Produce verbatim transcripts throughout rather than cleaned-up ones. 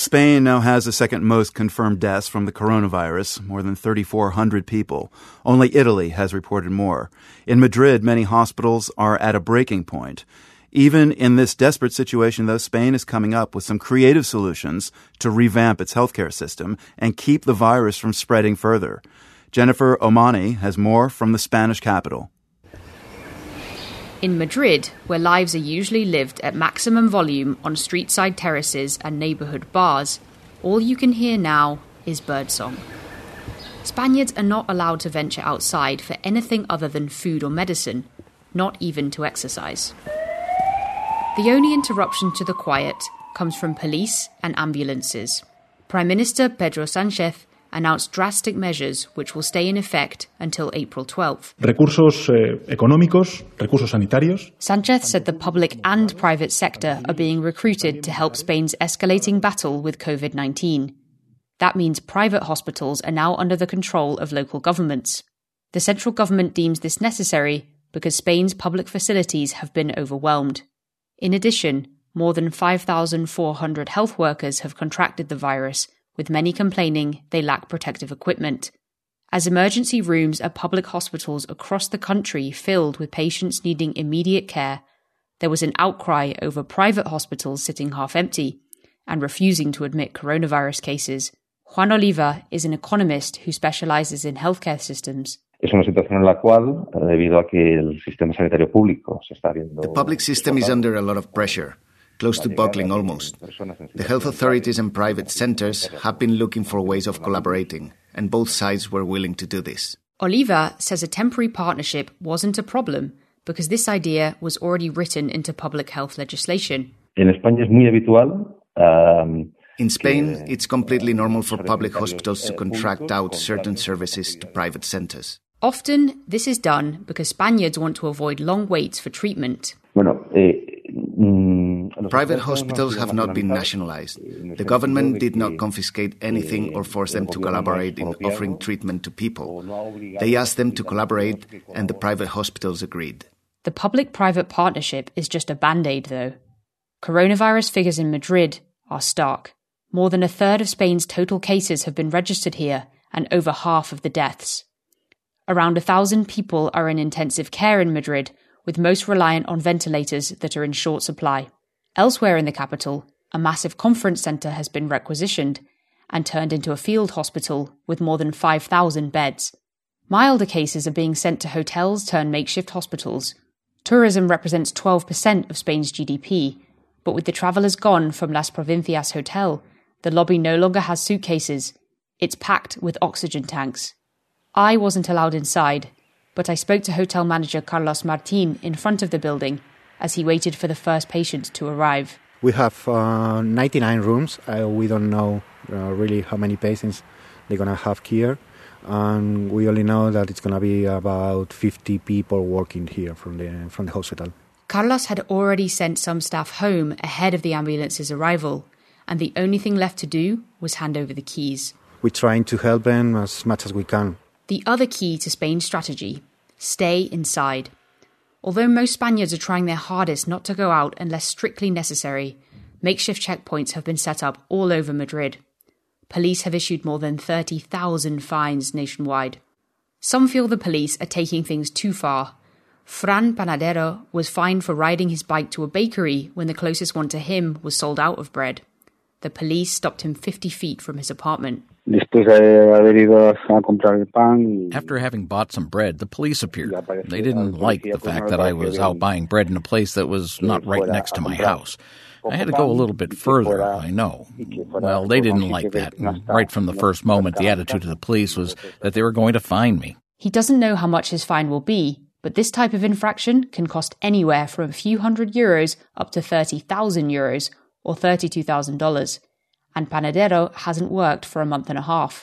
Spain now has the second most confirmed deaths from the coronavirus, more than thirty-four hundred people. Only Italy has reported more. In Madrid, many hospitals are at a breaking point. Even in this desperate situation, though, Spain is coming up with some creative solutions to revamp its healthcare system and keep the virus from spreading further. Jennifer Omani has more from the Spanish capital. In Madrid, where lives are usually lived at maximum volume on street-side terraces and neighbourhood bars, all you can hear now is birdsong. Spaniards are not allowed to venture outside for anything other than food or medicine, not even to exercise. The only interruption to the quiet comes from police and ambulances. Prime Minister Pedro Sánchez announced drastic measures which will stay in effect until April twelfth. Recursos eh, económicos, recursos sanitarios. Sánchez said the public and private sector are being recruited to help Spain's escalating battle with covid nineteen. That means private hospitals are now under the control of local governments. The central government deems this necessary because Spain's public facilities have been overwhelmed. In addition, more than five thousand four hundred health workers have contracted the virus, with many complaining they lack protective equipment. As emergency rooms at public hospitals across the country filled with patients needing immediate care, there was an outcry over private hospitals sitting half empty and refusing to admit coronavirus cases. Juan Oliva is an economist who specializes in healthcare systems. The public system is under a lot of pressure, close to buckling almost. The health authorities and private centers have been looking for ways of collaborating, and both sides were willing to do this. Oliva says a temporary partnership wasn't a problem because this idea was already written into public health legislation. In Spain, it's completely normal for public hospitals to contract out certain services to private centers. Often, this is done because Spaniards want to avoid long waits for treatment. Private hospitals have not been nationalized. The government did not confiscate anything or force them to collaborate in offering treatment to people. They asked them to collaborate, and the private hospitals agreed. The public-private partnership is just a band-aid, though. Coronavirus figures in Madrid are stark. More than a third of Spain's total cases have been registered here, and over half of the deaths. Around a thousand people are in intensive care in Madrid, with most reliant on ventilators that are in short supply. Elsewhere in the capital, a massive conference centre has been requisitioned and turned into a field hospital with more than five thousand beds. Milder cases are being sent to hotels turned makeshift hospitals. Tourism represents twelve percent of Spain's G D P, but with the travellers gone from Las Provincias Hotel, the lobby no longer has suitcases. It's packed with oxygen tanks. I wasn't allowed inside, but I spoke to hotel manager Carlos Martin in front of the building as he waited for the first patient to arrive. We have uh, ninety-nine rooms. Uh, we don't know uh, really how many patients they're going to have here. And we only know that it's going to be about fifty people working here from the, from the hospital. Carlos had already sent some staff home ahead of the ambulance's arrival, and the only thing left to do was hand over the keys. We're trying to help them as much as we can. The other key to Spain's strategy: stay inside. Although most Spaniards are trying their hardest not to go out unless strictly necessary, makeshift checkpoints have been set up all over Madrid. Police have issued more than thirty thousand fines nationwide. Some feel the police are taking things too far. Fran Panadero was fined for riding his bike to a bakery when the closest one to him was sold out of bread. The police stopped him fifty feet from his apartment. After having bought some bread, the police appeared. They didn't like the fact that I was out buying bread in a place that was not right next to my house. I had to go a little bit further, I know. Well, they didn't like that. And right from the first moment, the attitude of the police was that they were going to fine me. He doesn't know how much his fine will be, but this type of infraction can cost anywhere from a few hundred euros up to thirty thousand euros, or thirty-two thousand dollars. And Panadero hasn't worked for a month and a half.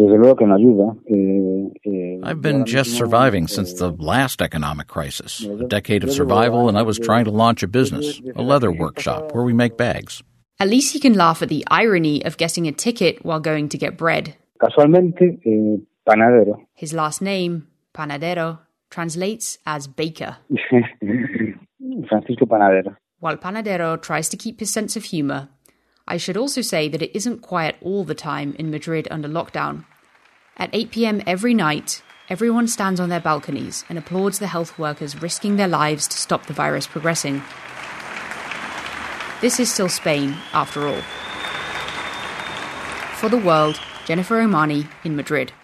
I've been just surviving since the last economic crisis. A decade of survival, and I was trying to launch a business, a leather workshop where we make bags. At least he can laugh at the irony of getting a ticket while going to get bread. His last name, Panadero, translates as baker. Francisco Panadero. While Panadero tries to keep his sense of humour, I should also say that it isn't quiet all the time in Madrid under lockdown. At eight p.m. every night, everyone stands on their balconies and applauds the health workers risking their lives to stop the virus progressing. This is still Spain, after all. For The World, Jennifer Omani in Madrid.